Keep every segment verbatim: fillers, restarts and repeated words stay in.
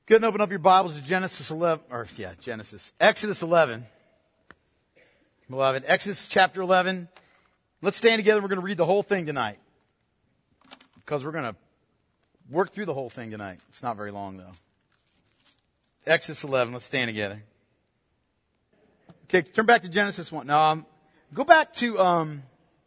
Go ahead and open up your Bibles to Genesis eleven, or yeah, Genesis. Exodus eleven. Beloved, Exodus chapter eleven. Let's stand together. We're going to read the whole thing tonight. Because we're going to work through the whole thing tonight. It's not very long, though. Exodus eleven. Let's stand together. Okay, turn back to Genesis one. Now, um, go back to... Um,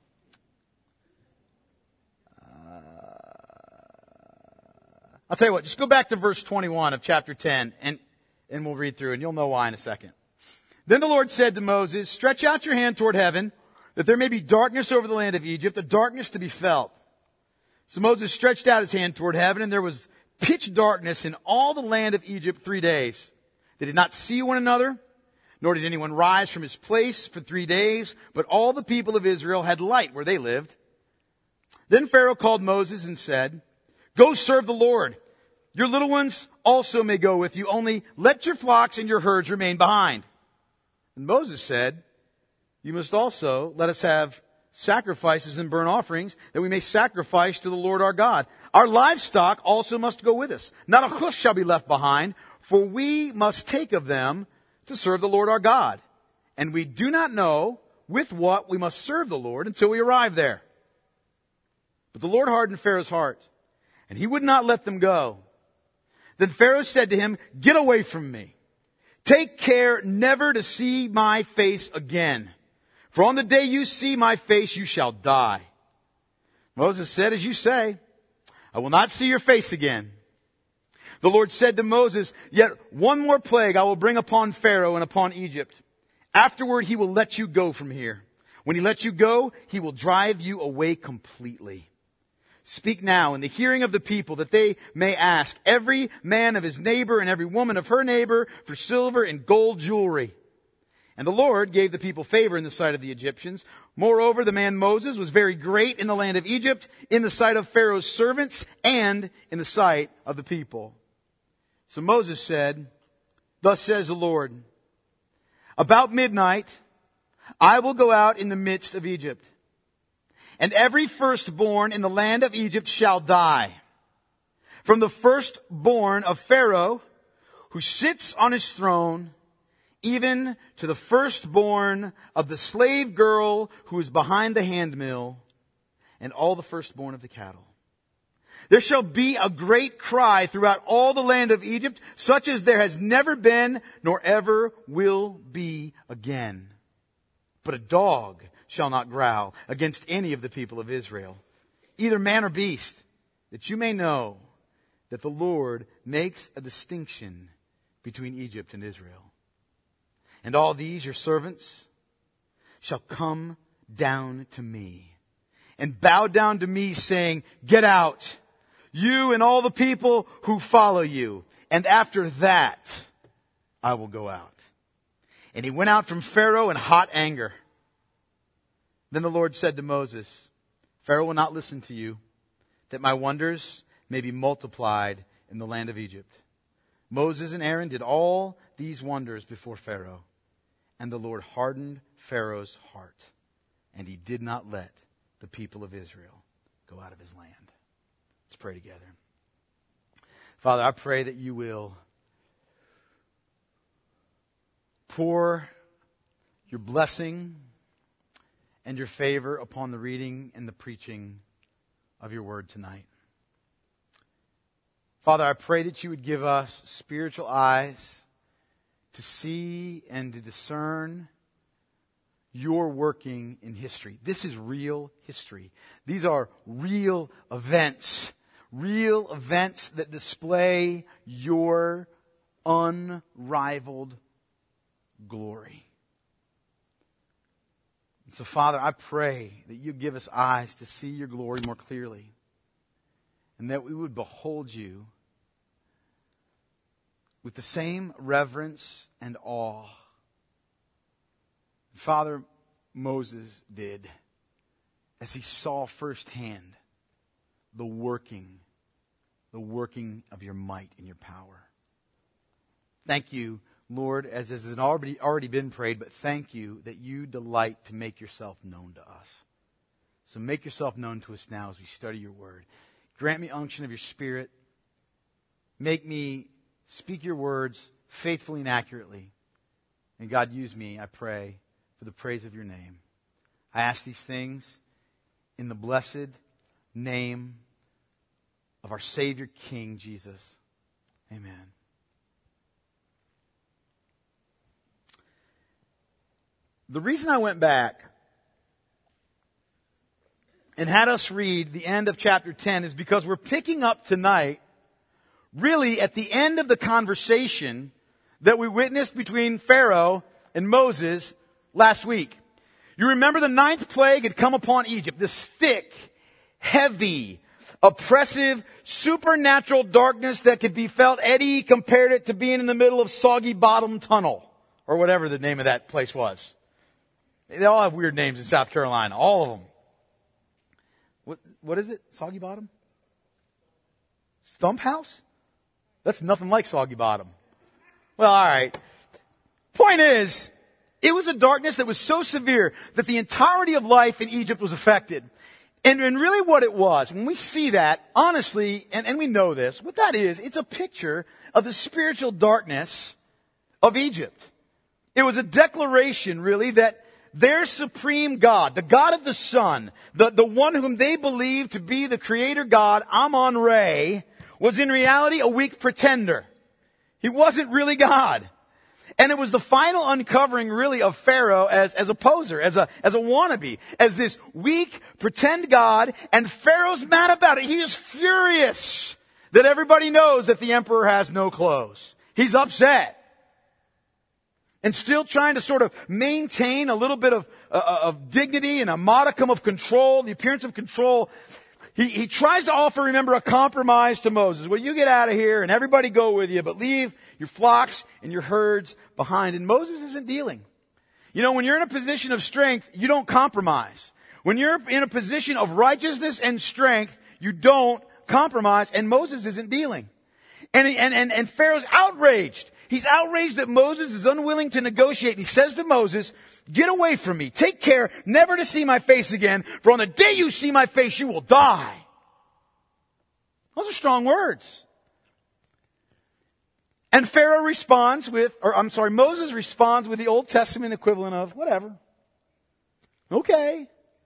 I'll tell you what, just go back to verse twenty-one of chapter ten, and, and we'll read through, and you'll know why in a second. Then the Lord said to Moses, "Stretch out your hand toward heaven, that there may be darkness over the land of Egypt, a darkness to be felt." So Moses stretched out his hand toward heaven, and there was pitch darkness in all the land of Egypt three days. They did not see one another, nor did anyone rise from his place for three days, but all the people of Israel had light where they lived. Then Pharaoh called Moses and said, "Go serve the Lord. Your little ones also may go with you. Only let your flocks and your herds remain behind." And Moses said, "You must also let us have sacrifices and burnt offerings, that we may sacrifice to the Lord our God. Our livestock also must go with us. Not a hoof shall be left behind, for we must take of them to serve the Lord our God. And we do not know with what we must serve the Lord until we arrive there." But the Lord hardened Pharaoh's heart, and he would not let them go. Then Pharaoh said to him, "Get away from me. Take care never to see my face again. For on the day you see my face, you shall die." Moses said, "As you say, I will not see your face again." The Lord said to Moses, "Yet one more plague I will bring upon Pharaoh and upon Egypt. Afterward he will let you go from here. When he lets you go, he will drive you away completely. Speak now in the hearing of the people, that they may ask every man of his neighbor and every woman of her neighbor for silver and gold jewelry." And the Lord gave the people favor in the sight of the Egyptians. Moreover, the man Moses was very great in the land of Egypt, in the sight of Pharaoh's servants, and in the sight of the people. So Moses said, "Thus says the Lord, about midnight I will go out in the midst of Egypt. And every firstborn in the land of Egypt shall die. From the firstborn of Pharaoh, who sits on his throne, even to the firstborn of the slave girl who is behind the handmill, and all the firstborn of the cattle. There shall be a great cry throughout all the land of Egypt, such as there has never been, nor ever will be again. But a dog shall not growl against any of the people of Israel, either man or beast, that you may know that the Lord makes a distinction between Egypt and Israel. And all these your servants shall come down to me and bow down to me, saying, 'Get out, you and all the people who follow you, and after that I will go out.' And he went out from Pharaoh in hot anger. Then the Lord said to Moses, 'Pharaoh will not listen to you, that my wonders may be multiplied in the land of Egypt.' Moses and Aaron did all these wonders before Pharaoh, and the Lord hardened Pharaoh's heart, and he did not let the people of Israel go out of his land." Let's pray together. Father, I pray that you will pour your blessing and your favor upon the reading and the preaching of your word tonight. Father, I pray that you would give us spiritual eyes to see and to discern your working in history. This is real history. These are real events. Real events that display your unrivaled glory. And so, Father, I pray that you give us eyes to see your glory more clearly, and that we would behold you with the same reverence and awe Father Moses did as he saw firsthand the working, the working of your might and your power. Thank you, Lord, as has already, already been prayed, but thank you that you delight to make yourself known to us. So make yourself known to us now as we study your word. Grant me unction of your Spirit. Make me speak your words faithfully and accurately. And God, use me, I pray, for the praise of your name. I ask these things in the blessed name of our Savior King Jesus. Amen. The reason I went back and had us read the end of chapter ten is because we're picking up tonight really at the end of the conversation that we witnessed between Pharaoh and Moses last week. You remember the ninth plague had come upon Egypt, this thick, heavy, oppressive, supernatural darkness that could be felt. Eddie compared it to being in the middle of Soggy Bottom Tunnel, or whatever the name of that place was. They all have weird names in South Carolina, all of them. What, what is it? Soggy Bottom? Stump House? That's nothing like Soggy Bottom. Well, all right. Point is, it was a darkness that was so severe that the entirety of life in Egypt was affected. And, and really what it was, when we see that, honestly, and, and we know this, what that is, it's a picture of the spiritual darkness of Egypt. It was a declaration, really, that their supreme God, the God of the sun, the, the one whom they believed to be the creator God, Amun-Re, was in reality a weak pretender. He wasn't really God. And it was the final uncovering, really, of Pharaoh as, as a poser, as a, as a wannabe, as this weak, pretend God, and Pharaoh's mad about it. He is furious that everybody knows that the emperor has no clothes. He's upset. And still trying to sort of maintain a little bit of, uh, of dignity and a modicum of control, the appearance of control. He, he tries to offer, remember, a compromise to Moses. Well, you get out of here and everybody go with you, but leave your flocks and your herds behind. And Moses isn't dealing. You know, when you're in a position of strength, you don't compromise. When you're in a position of righteousness and strength, you don't compromise. And Moses isn't dealing. And, and, and, and Pharaoh's outraged. He's outraged that Moses is unwilling to negotiate. And he says to Moses, get away from me. Take care never to see my face again. For on the day you see my face, you will die. Those are strong words. And Pharaoh responds with, or I'm sorry, Moses responds with the Old Testament equivalent of whatever. Okay.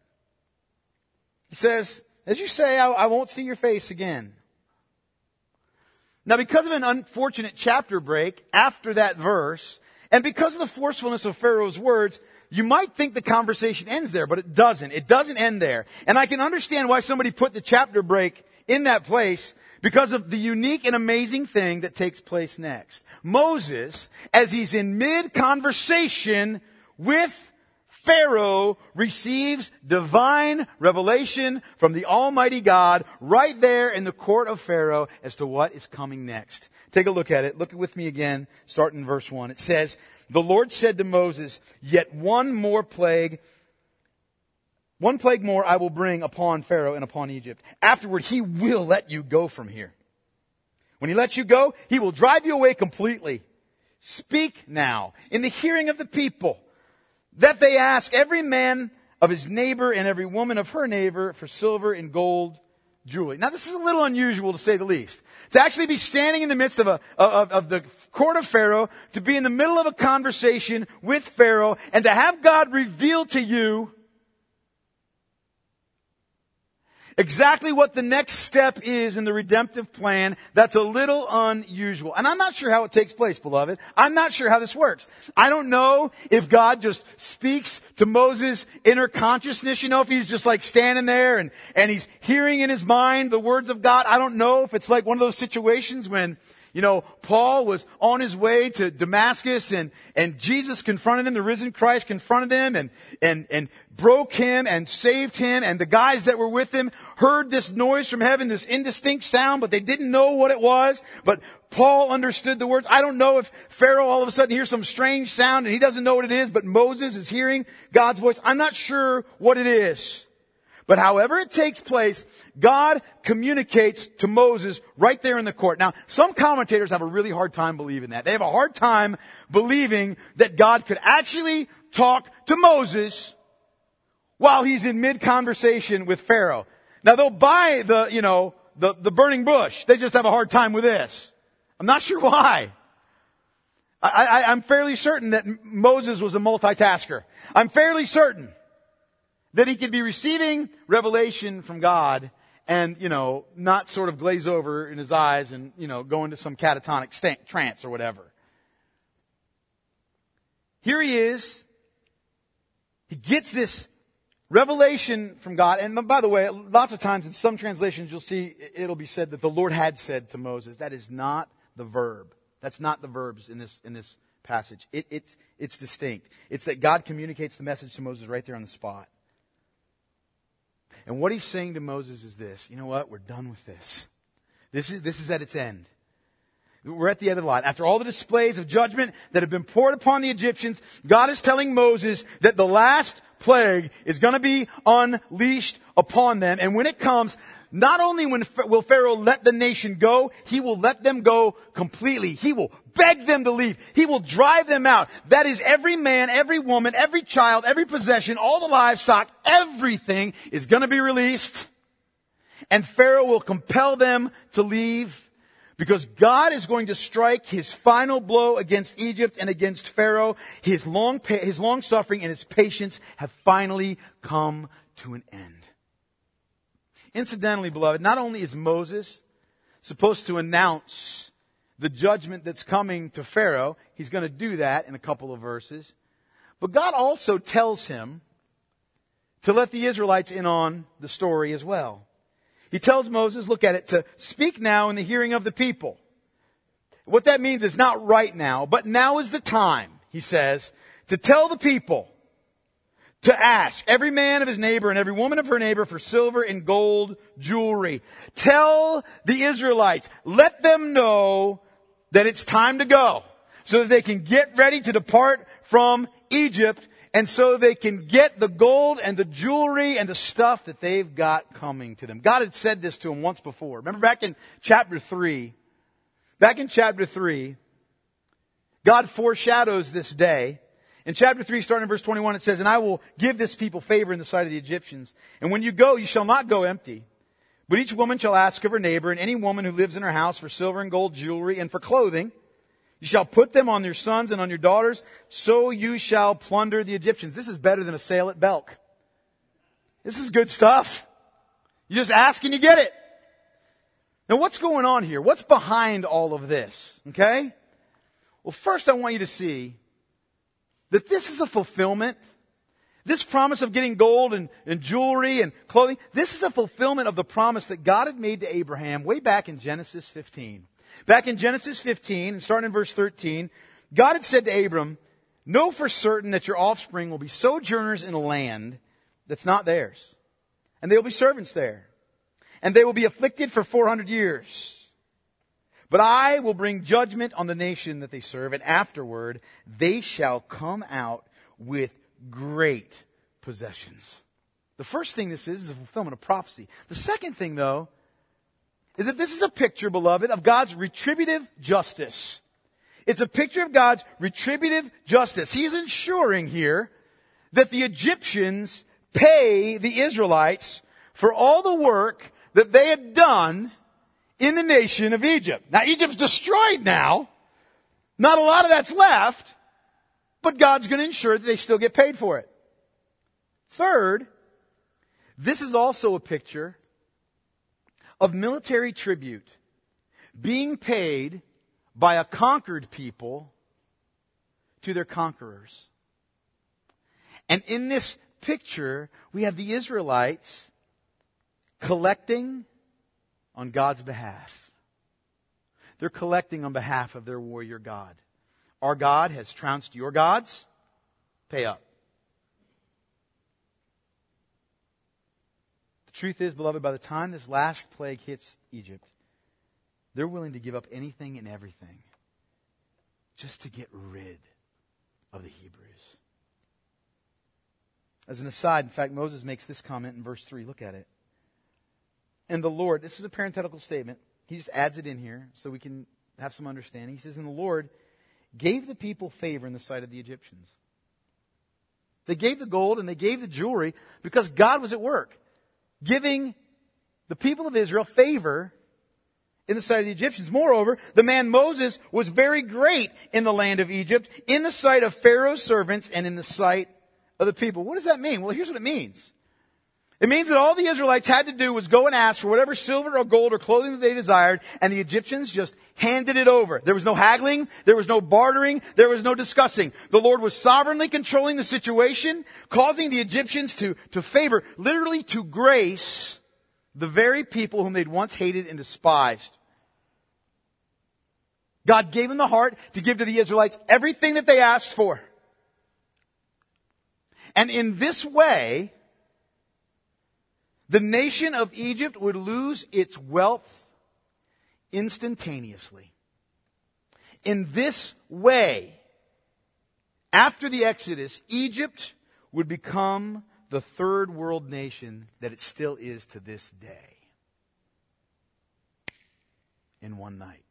He says, as you say, I, I won't see your face again. Now, because of an unfortunate chapter break after that verse, and because of the forcefulness of Pharaoh's words, you might think the conversation ends there, but it doesn't. It doesn't end there. And I can understand why somebody put the chapter break in that place because of the unique and amazing thing that takes place next. Moses, as he's in mid-conversation with Pharaoh, receives divine revelation from the Almighty God right there in the court of Pharaoh as to what is coming next. Take a look at it. Look with me again, starting in verse one. It says, the Lord said to Moses, yet one more plague, one plague more I will bring upon Pharaoh and upon Egypt. Afterward, he will let you go from here. When he lets you go, he will drive you away completely. Speak now in the hearing of the people, that they ask every man of his neighbor and every woman of her neighbor for silver and gold jewelry. Now, this is a little unusual to say the least. To actually be standing in the midst of a of, of the court of Pharaoh, to be in the middle of a conversation with Pharaoh, and to have God reveal to you exactly what the next step is in the redemptive plan, that's a little unusual. And I'm not sure how it takes place, beloved. I'm not sure how this works. I don't know if God just speaks to Moses' inner consciousness, you know, if he's just like standing there and, and he's hearing in his mind the words of God. I don't know if it's like one of those situations when, you know, Paul was on his way to Damascus and, and Jesus confronted him, the risen Christ confronted him and, and, and broke him and saved him. And the guys that were with him heard this noise from heaven, this indistinct sound, but they didn't know what it was. But Paul understood the words. I don't know if Pharaoh all of a sudden hears some strange sound and he doesn't know what it is, but Moses is hearing God's voice. I'm not sure what it is. But however it takes place, God communicates to Moses right there in the court. Now, some commentators have a really hard time believing that. They have a hard time believing that God could actually talk to Moses while he's in mid-conversation with Pharaoh. Now, they'll buy the, you know, the, the burning bush. They just have a hard time with this. I'm not sure why. I, I, I'm fairly certain that Moses was a multitasker. I'm fairly certain that he could be receiving revelation from God and, you know, not sort of glaze over in his eyes and, you know, go into some catatonic st- trance or whatever. Here he is. He gets this revelation from God. And by the way, lots of times in some translations you'll see it'll be said that the Lord had said to Moses. That is not the verb. That's not the verbs in this in this passage. It, it's it's distinct. It's that God communicates the message to Moses right there on the spot. And what he's saying to Moses is this: you know what? We're done with this. This is this is at its end. We're at the end of the line. After all the displays of judgment that have been poured upon the Egyptians, God is telling Moses that the last plague is going to be unleashed upon them. And when it comes, not only will Pharaoh let the nation go, he will let them go completely. He will beg them to leave. He will drive them out. That is, every man, every woman, every child, every possession, all the livestock, everything is going to be released. And Pharaoh will compel them to leave, because God is going to strike his final blow against Egypt and against Pharaoh. His long, his long suffering and his patience have finally come to an end. Incidentally, beloved, not only is Moses supposed to announce the judgment that's coming to Pharaoh, he's going to do that in a couple of verses, but God also tells him to let the Israelites in on the story as well. He tells Moses, look at it, to speak now in the hearing of the people. What that means is not right now, but now is the time, he says, to tell the people to ask every man of his neighbor and every woman of her neighbor for silver and gold jewelry. Tell the Israelites, let them know that it's time to go, so that they can get ready to depart from Egypt, and so they can get the gold and the jewelry and the stuff that they've got coming to them. God had said this to them once before. Remember back in chapter three, back in chapter three, God foreshadows this day. In chapter three, starting in verse twenty-one, it says, and I will give this people favor in the sight of the Egyptians. And when you go, you shall not go empty. But each woman shall ask of her neighbor and any woman who lives in her house for silver and gold jewelry and for clothing. You shall put them on your sons and on your daughters, so you shall plunder the Egyptians. This is better than a sale at Belk. This is good stuff. You just ask and you get it. Now what's going on here? What's behind all of this? Okay? Well, first I want you to see that this is a fulfillment. This promise of getting gold and, and jewelry and clothing, this is a fulfillment of the promise that God had made to Abraham way back in Genesis fifteen. Back in Genesis fifteen, and starting in verse thirteen, God had said to Abram, know for certain that your offspring will be sojourners in a land that's not theirs. And they will be servants there. And they will be afflicted for four hundred years. But I will bring judgment on the nation that they serve, and afterward they shall come out with great possessions. The first thing this is is a fulfillment of prophecy. The second thing, though, is that this is a picture, beloved, of God's retributive justice. It's a picture of God's retributive justice. He's ensuring here that the Egyptians pay the Israelites for all the work that they had done in the nation of Egypt. Now, Egypt's destroyed now. Not a lot of that's left, but God's going to ensure that they still get paid for it. Third, this is also a picture of military tribute being paid by a conquered people to their conquerors. And in this picture, we have the Israelites collecting on God's behalf. They're collecting on behalf of their warrior God. Our God has trounced your gods. Pay up. The truth is, beloved, by the time this last plague hits Egypt, they're willing to give up anything and everything just to get rid of the Hebrews. As an aside, in fact, Moses makes this comment in verse three. Look at it. And the Lord, this is a parenthetical statement. He just adds it in here so we can have some understanding. He says, and the Lord gave the people favor in the sight of the Egyptians. They gave the gold and they gave the jewelry because God was at work, giving the people of Israel favor in the sight of the Egyptians. Moreover, the man Moses was very great in the land of Egypt, in the sight of Pharaoh's servants and in the sight of the people. What does that mean? Well, here's what it means. It means that all the Israelites had to do was go and ask for whatever silver or gold or clothing that they desired, and the Egyptians just handed it over. There was no haggling, there was no bartering, there was no discussing. The Lord was sovereignly controlling the situation, causing the Egyptians to, to favor, literally to grace, the very people whom they'd once hated and despised. God gave them the heart to give to the Israelites everything that they asked for. And in this way, the nation of Egypt would lose its wealth instantaneously. In this way, after the Exodus, Egypt would become the third world nation that it still is to this day. In one night.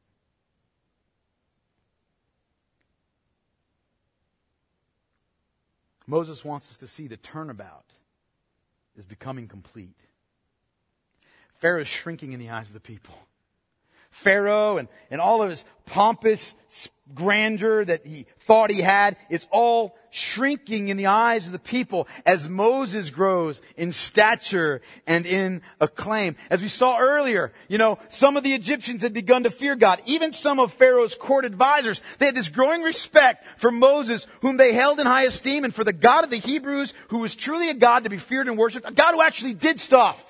Moses wants us to see the turnabout is becoming complete. Pharaoh is shrinking in the eyes of the people. Pharaoh and, and all of his pompous grandeur that he thought he had, it's all shrinking in the eyes of the people as Moses grows in stature and in acclaim. As we saw earlier, you know, some of the Egyptians had begun to fear God. Even some of Pharaoh's court advisors, they had this growing respect for Moses, whom they held in high esteem, and for the God of the Hebrews, who was truly a God to be feared and worshipped, a God who actually did stuff.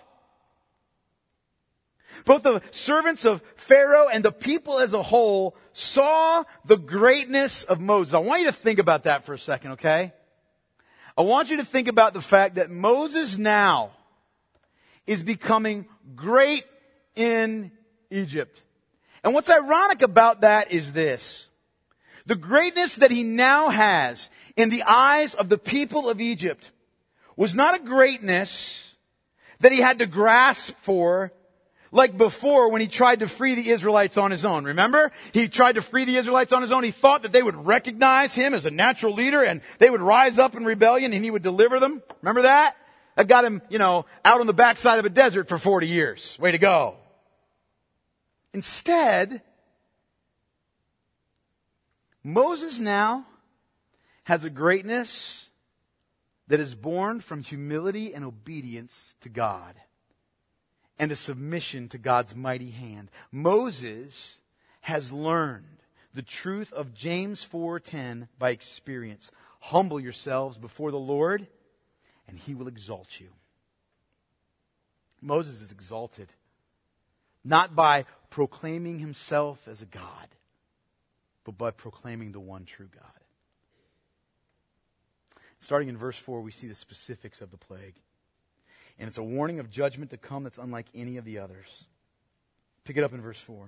Both the servants of Pharaoh and the people as a whole saw the greatness of Moses. I want you to think about that for a second, okay? I want you to think about the fact that Moses now is becoming great in Egypt. And what's ironic about that is this. The greatness that he now has in the eyes of the people of Egypt was not a greatness that he had to grasp for like before when he tried to free the Israelites on his own. Remember? He tried to free the Israelites on his own. He thought that they would recognize him as a natural leader and they would rise up in rebellion and he would deliver them. Remember that? That got him, you know, out on the backside of a desert for forty years. Way to go. Instead, Moses now has a greatness that is born from humility and obedience to God, and a submission to God's mighty hand. Moses has learned the truth of James four ten by experience. Humble yourselves before the Lord, and He will exalt you. Moses is exalted, not by proclaiming himself as a God, but by proclaiming the one true God. Starting in verse four, we see the specifics of the plague. And it's a warning of judgment to come that's unlike any of the others. Pick it up in verse four.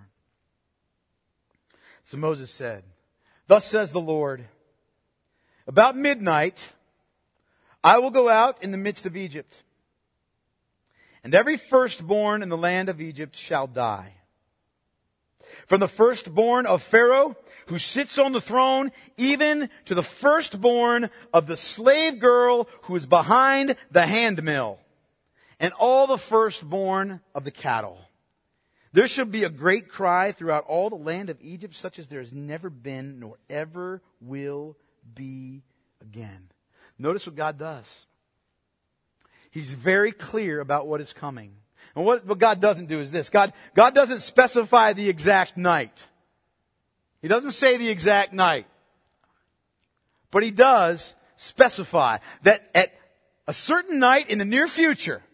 So Moses said, "Thus says the Lord, about midnight I will go out in the midst of Egypt, and every firstborn in the land of Egypt shall die. From the firstborn of Pharaoh, who sits on the throne, even to the firstborn of the slave girl who is behind the handmill, and all the firstborn of the cattle. There shall be a great cry throughout all the land of Egypt, such as there has never been, nor ever will be again." Notice what God does. He's very clear about what is coming. And what, what God doesn't do is this. God, God doesn't specify the exact night. He doesn't say the exact night. But He does specify that at a certain night in the near future,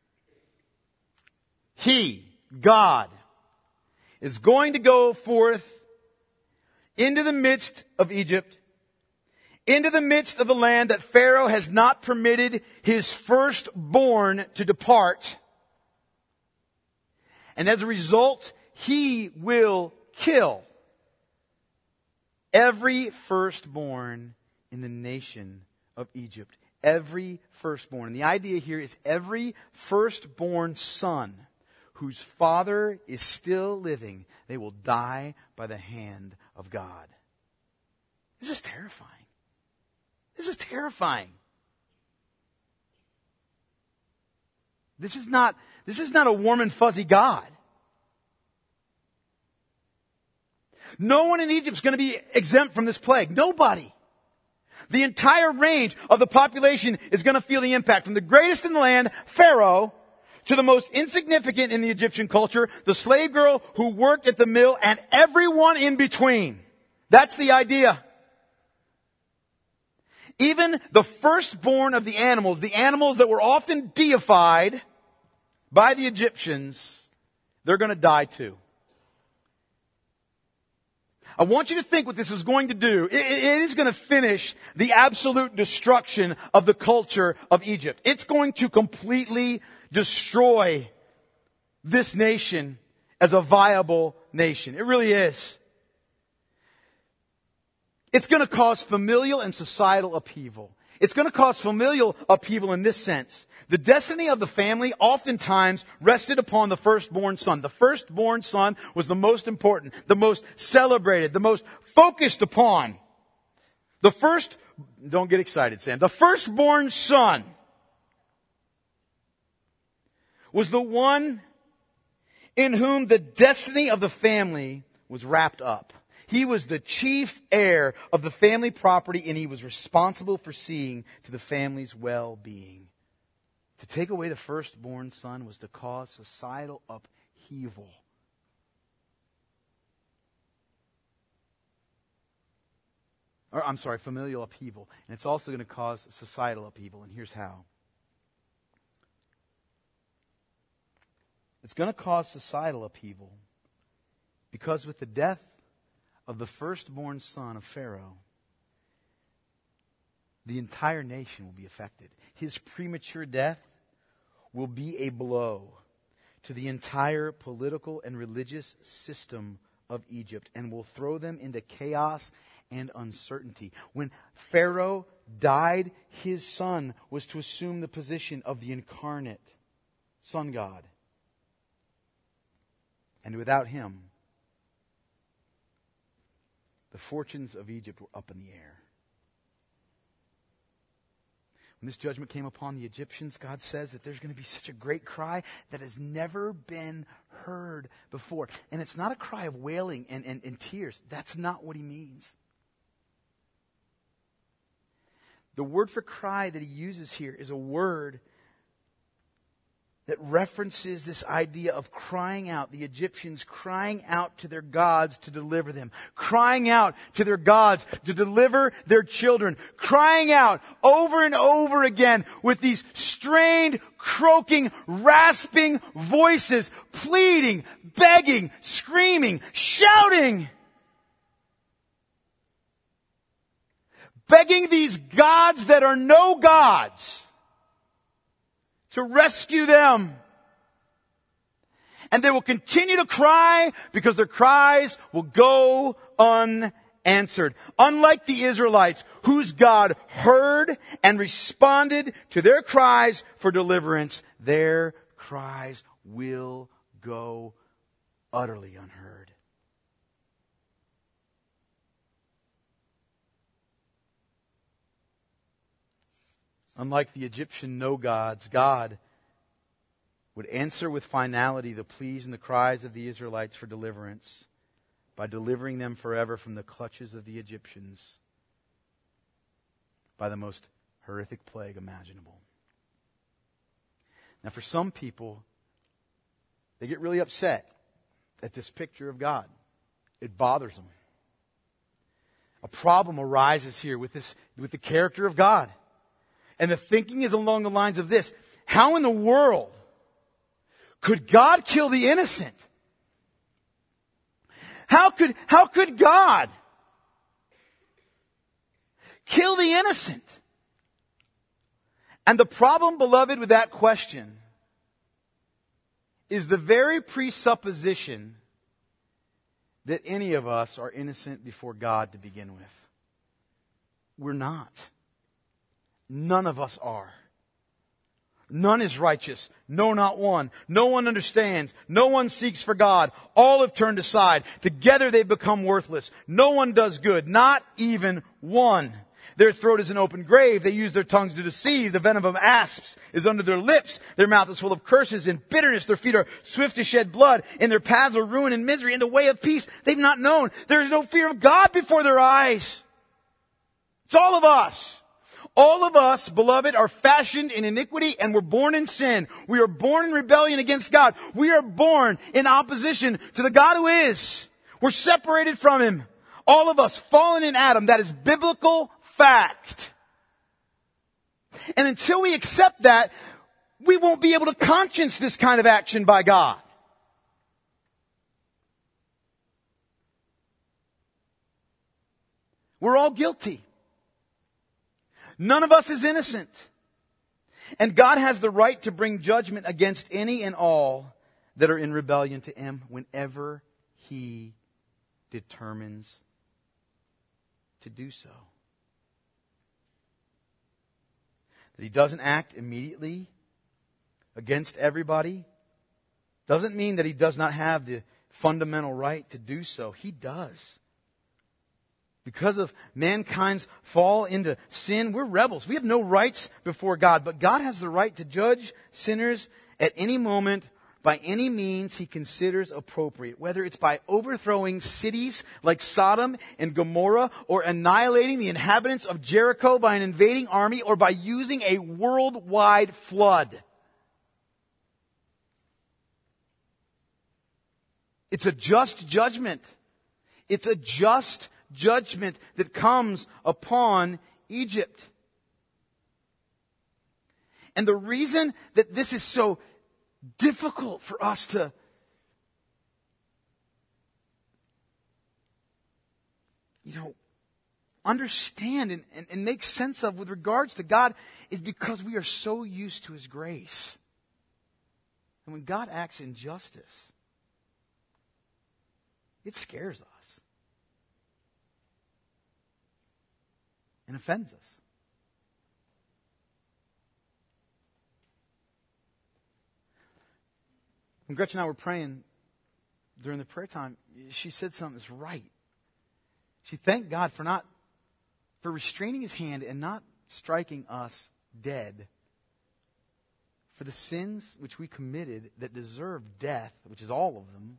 He, God, is going to go forth into the midst of Egypt, into the midst of the land that Pharaoh has not permitted his firstborn to depart. And as a result, He will kill every firstborn in the nation of Egypt. Every firstborn. And the idea here is every firstborn son whose father is still living, they will die by the hand of God. This is terrifying. This is terrifying. This is not, this is not a warm and fuzzy God. No one in Egypt is going to be exempt from this plague. Nobody. The entire range of the population is going to feel the impact. From the greatest in the land, Pharaoh, to the most insignificant in the Egyptian culture, the slave girl who worked at the mill, and everyone in between. That's the idea. Even the firstborn of the animals, the animals that were often deified by the Egyptians, they're going to die too. I want you to think what this is going to do. It, it is going to finish the absolute destruction of the culture of Egypt. It's going to completely destroy this nation as a viable nation. It really is. It's going to cause familial and societal upheaval. It's going to cause familial upheaval in this sense. The destiny of the family oftentimes rested upon the firstborn son. The firstborn son was the most important, the most celebrated, the most focused upon. The first, don't get excited, Sam. The firstborn son was the one in whom the destiny of the family was wrapped up. He was the chief heir of the family property, and he was responsible for seeing to the family's well-being. To take away the firstborn son was to cause societal upheaval. Or, I'm sorry, familial upheaval. And it's also going to cause societal upheaval, and here's how. It's going to cause societal upheaval because with the death of the firstborn son of Pharaoh, the entire nation will be affected. His premature death will be a blow to the entire political and religious system of Egypt and will throw them into chaos and uncertainty. When Pharaoh died, his son was to assume the position of the incarnate sun god. And without him, the fortunes of Egypt were up in the air. When this judgment came upon the Egyptians, God says that there's going to be such a great cry that has never been heard before. And it's not a cry of wailing and, and, and tears. That's not what he means. The word for cry that he uses here is a word that references this idea of crying out, the Egyptians crying out to their gods to deliver them, crying out to their gods to deliver their children, crying out over and over again with these strained, croaking, rasping voices, pleading, begging, screaming, shouting, begging these gods that are no gods to rescue them. And they will continue to cry because their cries will go unanswered. Unlike the Israelites, whose God heard and responded to their cries for deliverance, their cries will go utterly unheard. Unlike the Egyptian no-gods, God would answer with finality the pleas and the cries of the Israelites for deliverance by delivering them forever from the clutches of the Egyptians by the most horrific plague imaginable. Now, for some people, they get really upset at this picture of God. It bothers them. A problem arises here with this, with the character of God. And the thinking is along the lines of this. How in the world could God kill the innocent? How could, how could God kill the innocent? And the problem, beloved, with that question is the very presupposition that any of us are innocent before God to begin with. We're not. None of us are. None is righteous. No, not one. No one understands. No one seeks for God. All have turned aside. Together they've become worthless. No one does good. Not even one. Their throat is an open grave. They use their tongues to deceive. The venom of asps is under their lips. Their mouth is full of curses and bitterness. Their feet are swift to shed blood. In their paths are ruin and misery. In the way of peace they've not known. There is no fear of God before their eyes. It's all of us. All of us, beloved, are fashioned in iniquity and we're born in sin. We are born in rebellion against God. We are born in opposition to the God who is. We're separated from Him. All of us fallen in Adam. That is biblical fact. And until we accept that, we won't be able to conscience this kind of action by God. We're all guilty. None of us is innocent. And God has the right to bring judgment against any and all that are in rebellion to Him whenever He determines to do so. That He doesn't act immediately against everybody doesn't mean that He does not have the fundamental right to do so. He does. Because of mankind's fall into sin, we're rebels. We have no rights before God. But God has the right to judge sinners at any moment by any means He considers appropriate. Whether it's by overthrowing cities like Sodom and Gomorrah, or annihilating the inhabitants of Jericho by an invading army, or by using a worldwide flood. It's a just judgment. It's a just judgment that comes upon Egypt. And the reason that this is so difficult for us to you know understand and, and, and make sense of with regards to God is because we are so used to His grace. And when God acts in justice, it scares us. And offends us. When Gretchen and I were praying during the prayer time, she said something that's right. She thanked God for not, for restraining His hand and not striking us dead for the sins which we committed that deserve death, which is all of them,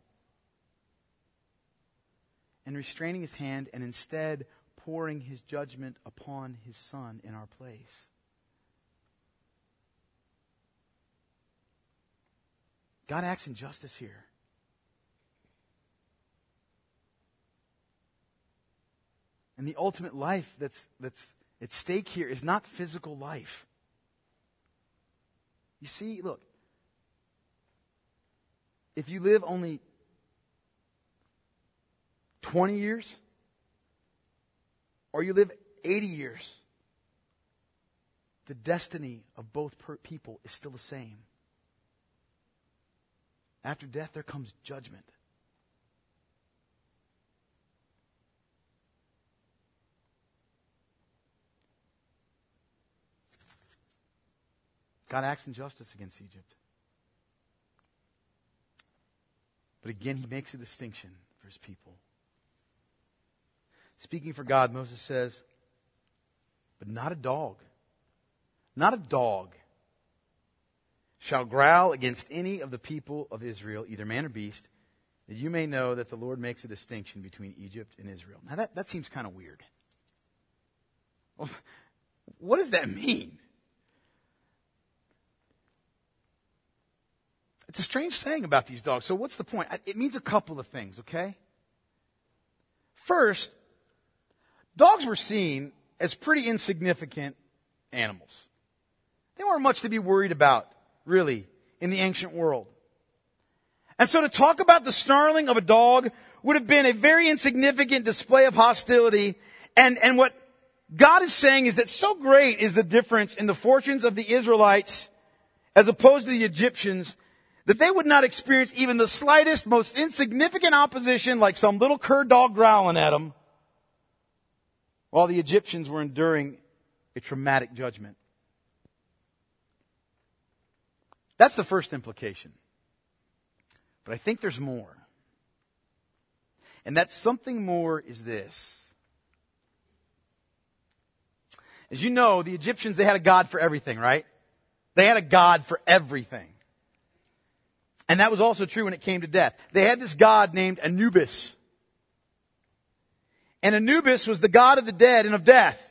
and restraining His hand and instead pouring His judgment upon His Son in our place. God acts in justice here. And the ultimate life that's that's at stake here is not physical life. You see, look, if you live only twenty years, or you live eighty years, the destiny of both per- people is still the same. After death, there comes judgment. God acts in justice against Egypt. But again, He makes a distinction for His people. Speaking for God, Moses says, but not a dog, not a dog shall growl against any of the people of Israel, either man or beast, that you may know that the Lord makes a distinction between Egypt and Israel. Now that, that seems kind of weird. Well, what does that mean? It's a strange saying about these dogs. So what's the point? It means a couple of things, okay? First, dogs were seen as pretty insignificant animals. They weren't much to be worried about, really, in the ancient world. And so to talk about the snarling of a dog would have been a very insignificant display of hostility. And, and what God is saying is that so great is the difference in the fortunes of the Israelites as opposed to the Egyptians that they would not experience even the slightest, most insignificant opposition like some little cur dog growling at them, while the Egyptians were enduring a traumatic judgment. That's the first implication. But I think there's more. And that something more is this. As you know, the Egyptians, they had a god for everything, right? They had a god for everything. And that was also true when it came to death. They had this god named Anubis. And Anubis was the god of the dead and of death.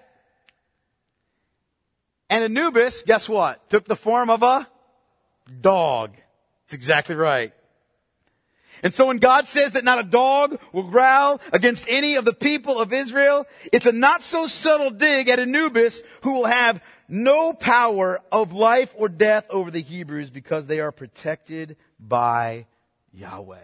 And Anubis, guess what? Took the form of a dog. That's exactly right. And so when God says that not a dog will growl against any of the people of Israel, it's a not so subtle dig at Anubis, who will have no power of life or death over the Hebrews because they are protected by Yahweh.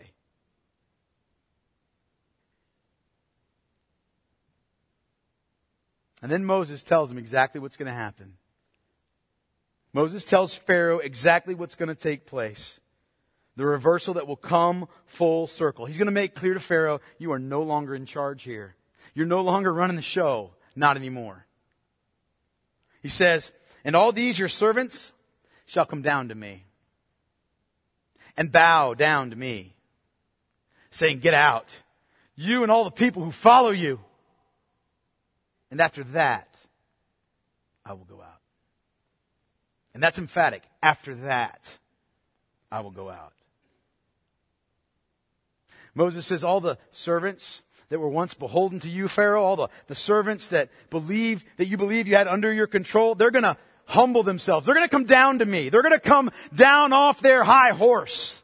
And then Moses tells him exactly what's going to happen. Moses tells Pharaoh exactly what's going to take place. The reversal that will come full circle. He's going to make clear to Pharaoh, you are no longer in charge here. You're no longer running the show. Not anymore. He says, and all these your servants shall come down to me and bow down to me, saying, get out, you and all the people who follow you. And after that, I will go out. And that's emphatic. After that, I will go out. Moses says, all the servants that were once beholden to you, Pharaoh, all the, the servants that believe, that you believe you had under your control, they're going to humble themselves. They're going to come down to me. They're going to come down off their high horse.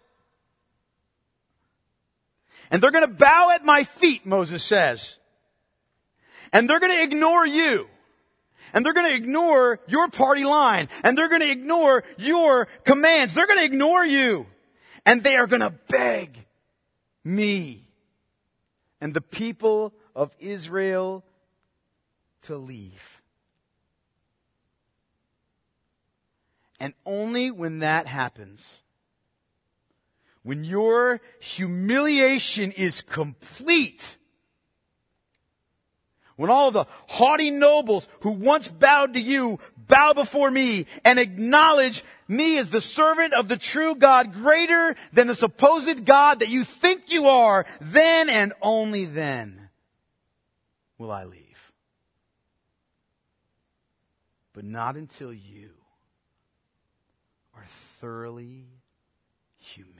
And they're going to bow at my feet, Moses says. And they're going to ignore you. And they're going to ignore your party line. And they're going to ignore your commands. They're going to ignore you. And they are going to beg me and the people of Israel to leave. And only when that happens, when your humiliation is complete, when all the haughty nobles who once bowed to you bow before me and acknowledge me as the servant of the true God, greater than the supposed God that you think you are, then and only then will I leave. But not until you are thoroughly humiliated.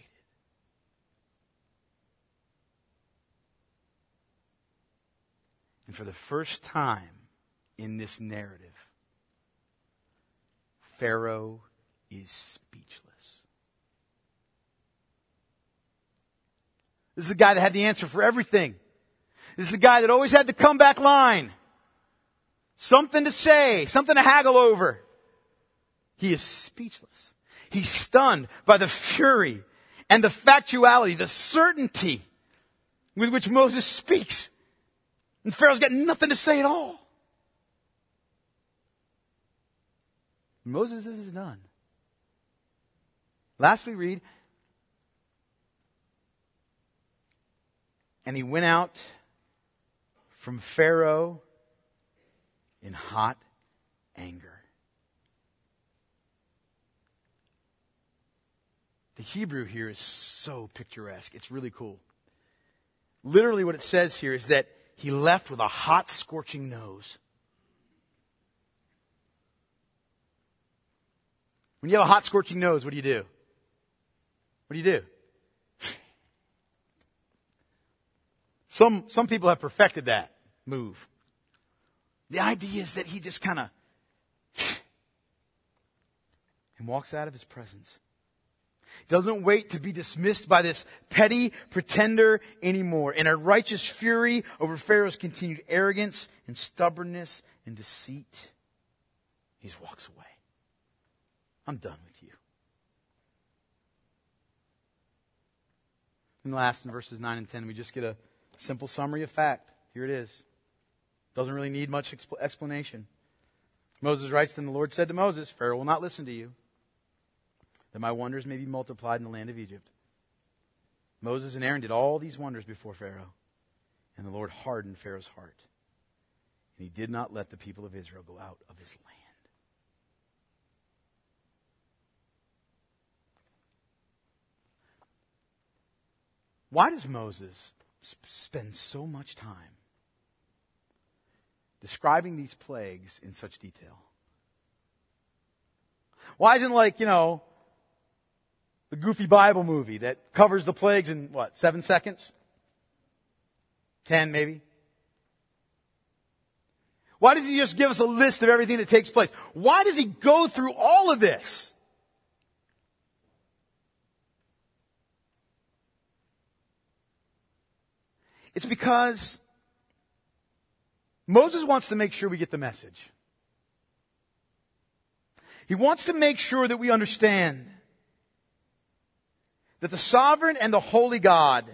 And for the first time in this narrative, Pharaoh is speechless. This is the guy that had the answer for everything. This is the guy that always had the comeback line. Something to say, something to haggle over. He is speechless. He's stunned by the fury and the factuality, the certainty with which Moses speaks. And Pharaoh's got nothing to say at all. Moses is done. Last we read, and he went out from Pharaoh in hot anger. The Hebrew here is so picturesque. It's really cool. Literally what it says here is that he left with a hot, scorching nose. When you have a hot, scorching nose, what do you do? What do you do? Some, some people have perfected that move. The idea is that he just kind of and walks out of his presence. Doesn't wait to be dismissed by this petty pretender anymore. In a righteous fury over Pharaoh's continued arrogance and stubbornness and deceit, he just walks away. I'm done with you. And last, in verses nine and ten, we just get a simple summary of fact. Here it is. Doesn't really need much expl- explanation. Moses writes, then the Lord said to Moses, Pharaoh will not listen to you, that my wonders may be multiplied in the land of Egypt. Moses and Aaron did all these wonders before Pharaoh, and the Lord hardened Pharaoh's heart, and he did not let the people of Israel go out of his land. Why does Moses sp- spend so much time describing these plagues in such detail? Why isn't like, you know, the goofy Bible movie that covers the plagues in what, seven seconds? Ten maybe? Why does he just give us a list of everything that takes place? Why does he go through all of this? It's because Moses wants to make sure we get the message. He wants to make sure that we understand that the sovereign and the holy God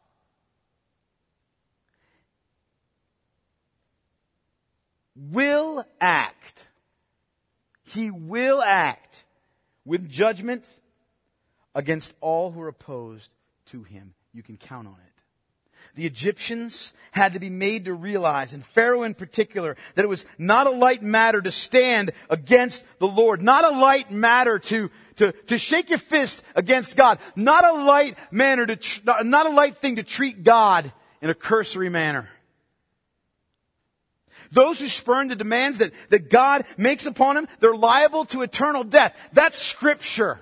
will act. He will act with judgment against all who are opposed to him. You can count on it. The Egyptians had to be made to realize, and Pharaoh in particular, that it was not a light matter to stand against the Lord. Not a light matter to, to, to shake your fist against God. Not a light manner to, tr- not a light thing to treat God in a cursory manner. Those who spurn the demands that, that God makes upon them, they're liable to eternal death. That's Scripture.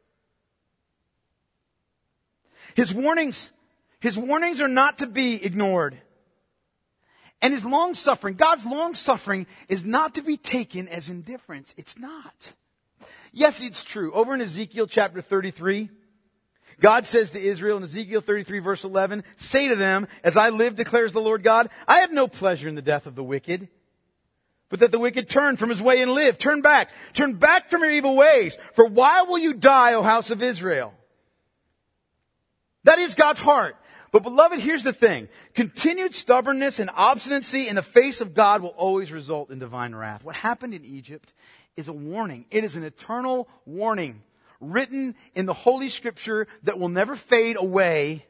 His warnings His warnings are not to be ignored. And his long-suffering, God's long-suffering is not to be taken as indifference. It's not. Yes, it's true. Over in Ezekiel chapter thirty-three, God says to Israel in Ezekiel thirty-three verse eleven, "Say to them, as I live, declares the Lord God, I have no pleasure in the death of the wicked, but that the wicked turn from his way and live." Turn back. Turn back from your evil ways. For why will you die, O house of Israel? That is God's heart. But beloved, here's the thing. Continued stubbornness and obstinacy in the face of God will always result in divine wrath. What happened in Egypt is a warning. It is an eternal warning written in the Holy Scripture that will never fade away.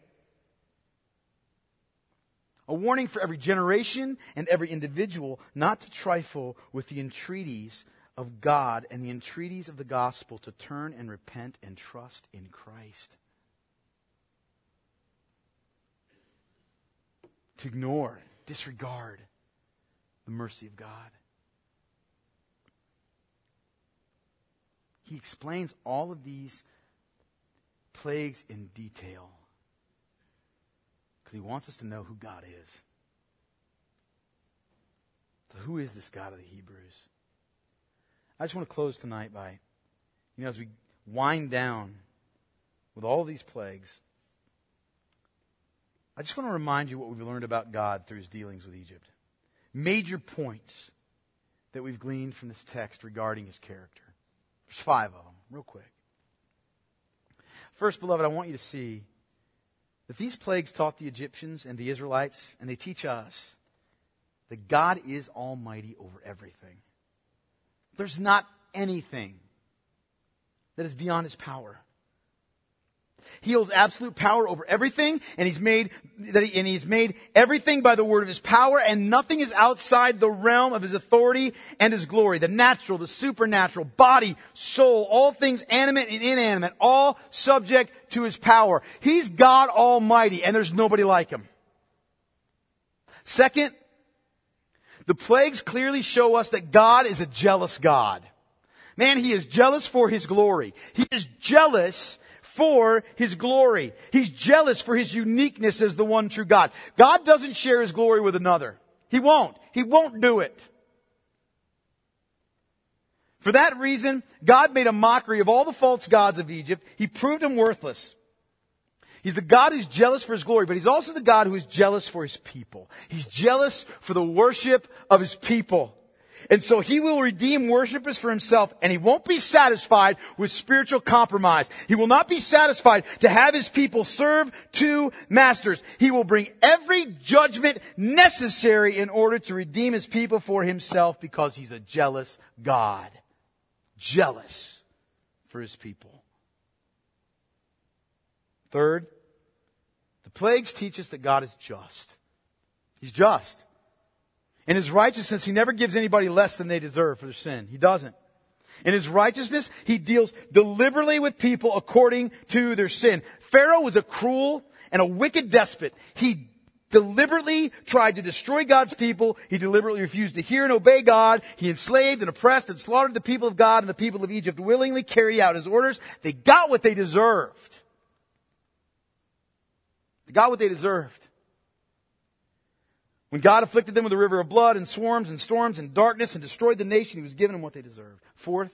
A warning for every generation and every individual not to trifle with the entreaties of God and the entreaties of the gospel to turn and repent and trust in Christ. To ignore, disregard the mercy of God. He explains all of these plagues in detail because he wants us to know who God is. So who is this God of the Hebrews? I just want to close tonight by, you know, as we wind down with all of these plagues, I just want to remind you what we've learned about God through his dealings with Egypt. Major points that we've gleaned from this text regarding his character. There's five of them, real quick. First, beloved, I want you to see that these plagues taught the Egyptians and the Israelites, and they teach us that God is almighty over everything. There's not anything that is beyond his power. He holds absolute power over everything, and he's made that he, and he's made everything by the word of his power, and nothing is outside the realm of his authority and his glory. The natural, the supernatural, body, soul, all things animate and inanimate, all subject to his power. He's God Almighty, and there's nobody like him. Second, the plagues clearly show us that God is a jealous God. Man, he is jealous for his glory. He is jealous for his glory. He's jealous for his uniqueness as the one true God. God doesn't share his glory with another. He won't. He won't do it. For that reason, God made a mockery of all the false gods of Egypt. He proved them worthless. He's the God who's jealous for his glory, but he's also the God who is jealous for his people. He's jealous for the worship of his people. And so he will redeem worshipers for himself, and he won't be satisfied with spiritual compromise. He will not be satisfied to have his people serve two masters. He will bring every judgment necessary in order to redeem his people for himself, because he's a jealous God. Jealous for his people. Third, the plagues teach us that God is just. He's just. In his righteousness, he never gives anybody less than they deserve for their sin. He doesn't. In his righteousness, he deals deliberately with people according to their sin. Pharaoh was a cruel and a wicked despot. He deliberately tried to destroy God's people. He deliberately refused to hear and obey God. He enslaved and oppressed and slaughtered the people of God, and the people of Egypt willingly carried out his orders. They got what they deserved. They got what they deserved. When God afflicted them with a river of blood and swarms and storms and darkness and destroyed the nation, he was giving them what they deserved. Fourth,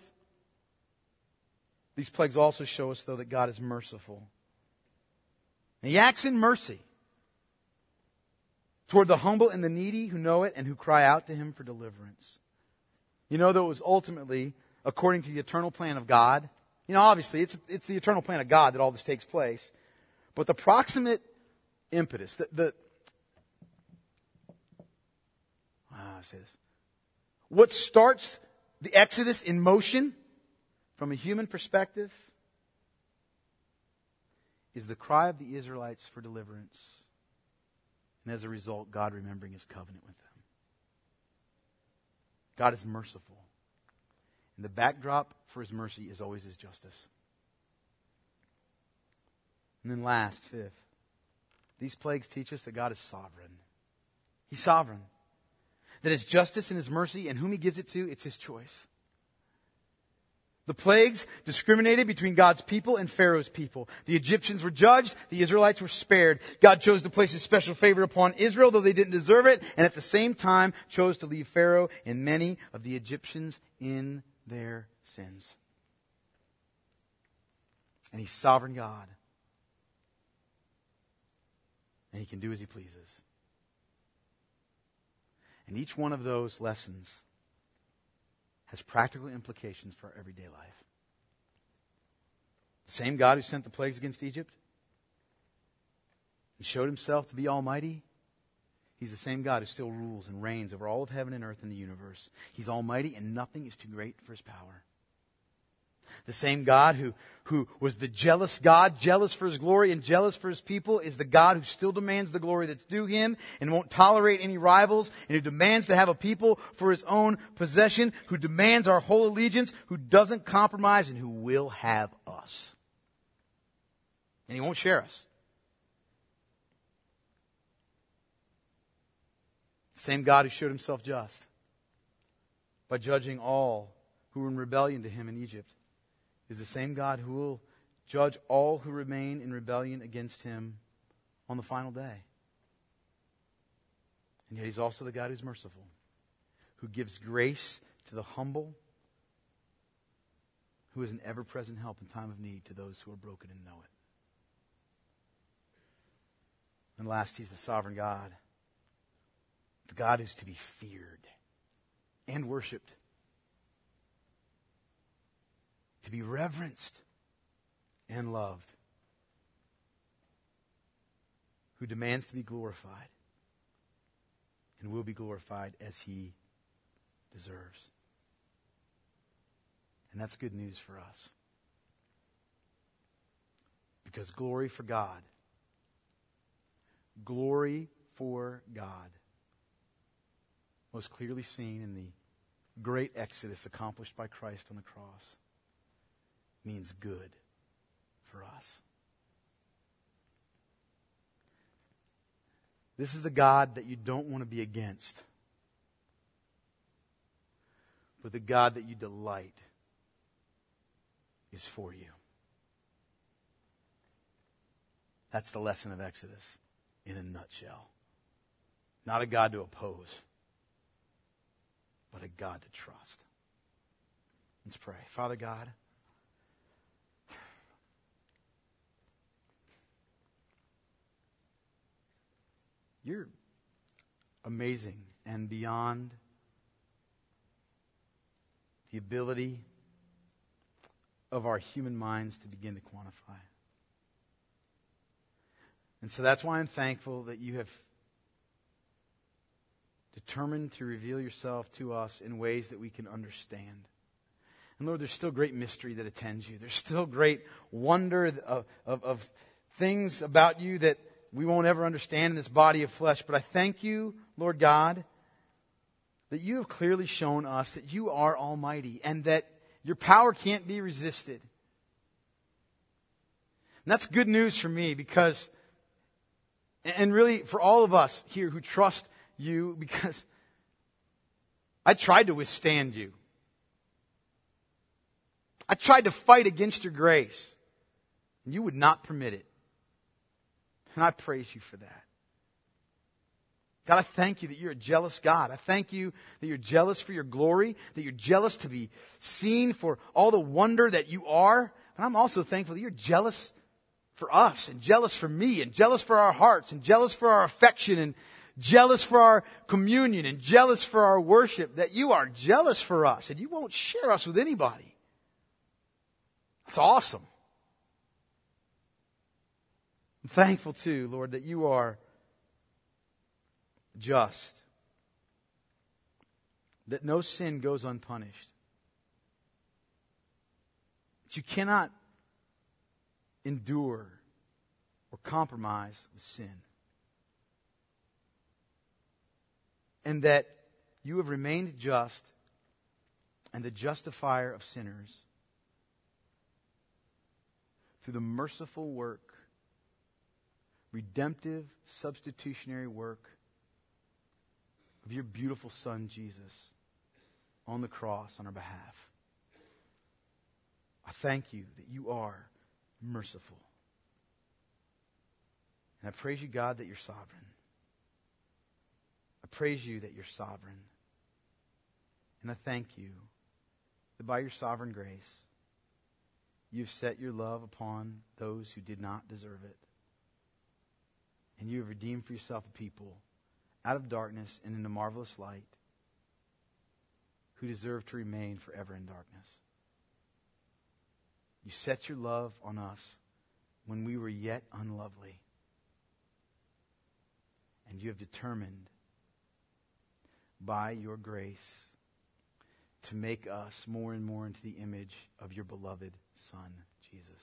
these plagues also show us, though, that God is merciful. And he acts in mercy toward the humble and the needy who know it and who cry out to him for deliverance. You know, though it was ultimately according to the eternal plan of God. You know, obviously, it's, it's the eternal plan of God that all this takes place. But the proximate impetus, the, the how do I say this? What starts the Exodus in motion from a human perspective is the cry of the Israelites for deliverance. And as a result, God remembering his covenant with them. God is merciful. And the backdrop for his mercy is always his justice. And then last, fifth, these plagues teach us that God is sovereign. He's sovereign. That his justice and his mercy, and whom he gives it to, it's his choice. The plagues discriminated between God's people and Pharaoh's people. The Egyptians were judged, the Israelites were spared. God chose to place his special favor upon Israel, though they didn't deserve it, and at the same time chose to leave Pharaoh and many of the Egyptians in their sins. And he's sovereign God. And he can do as he pleases. And each one of those lessons has practical implications for our everyday life. The same God who sent the plagues against Egypt and showed himself to be almighty, he's the same God who still rules and reigns over all of heaven and earth and the universe. He's almighty and nothing is too great for his power. The same God who, who was the jealous God, jealous for his glory and jealous for his people, is the God who still demands the glory that's due him and won't tolerate any rivals, and who demands to have a people for his own possession, who demands our whole allegiance, who doesn't compromise, and who will have us. And he won't share us. The same God who showed himself just by judging all who were in rebellion to him in Egypt is the same God who will judge all who remain in rebellion against him on the final day. And yet he's also the God who's merciful, who gives grace to the humble, who is an ever-present help in time of need to those who are broken and know it. And last, he's the sovereign God, the God who's to be feared and worshipped, to be reverenced and loved, who demands to be glorified and will be glorified as he deserves. And that's good news for us. Because glory for God, glory for God, most clearly seen in the great exodus accomplished by Christ on the cross, means good for us. This is the God that you don't want to be against, but the God that you delight is for you. That's the lesson of Exodus in a nutshell. Not a God to oppose, but a God to trust. Let's pray. Father God, you're amazing and beyond the ability of our human minds to begin to quantify. And so that's why I'm thankful that you have determined to reveal yourself to us in ways that we can understand. And Lord, there's still great mystery that attends you. There's still great wonder of, of, of things about you that we won't ever understand in this body of flesh. But I thank you, Lord God, that you have clearly shown us that you are almighty and that your power can't be resisted. And that's good news for me, because And really, for all of us here who trust you, because I tried to withstand you. I tried to fight against your grace. And you would not permit it. And I praise you for that. God, I thank you that you're a jealous God. I thank you that you're jealous for your glory, that you're jealous to be seen for all the wonder that you are. And I'm also thankful that you're jealous for us, and jealous for me, and jealous for our hearts, and jealous for our affection, and jealous for our communion, and jealous for our worship, that you are jealous for us, and you won't share us with anybody. That's awesome. I'm thankful too, Lord, that you are just, that no sin goes unpunished, that you cannot endure or compromise with sin, and that you have remained just and the justifier of sinners through the merciful work, redemptive, substitutionary work of your beautiful Son, Jesus, on the cross on our behalf. I thank you that you are merciful. And I praise you, God, that you're sovereign. I praise you that you're sovereign. And I thank you that by your sovereign grace, you've set your love upon those who did not deserve it. And you have redeemed for yourself a people out of darkness and into marvelous light who deserve to remain forever in darkness. You set your love on us when we were yet unlovely. And you have determined by your grace to make us more and more into the image of your beloved Son, Jesus.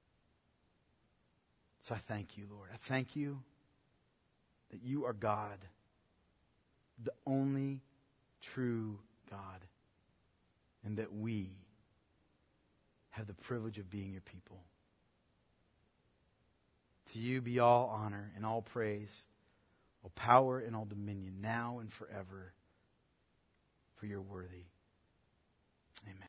So I thank you, Lord. I thank you that you are God, the only true God, and that we have the privilege of being your people. To you be all honor and all praise, all power and all dominion, now and forever, for you're worthy. Amen.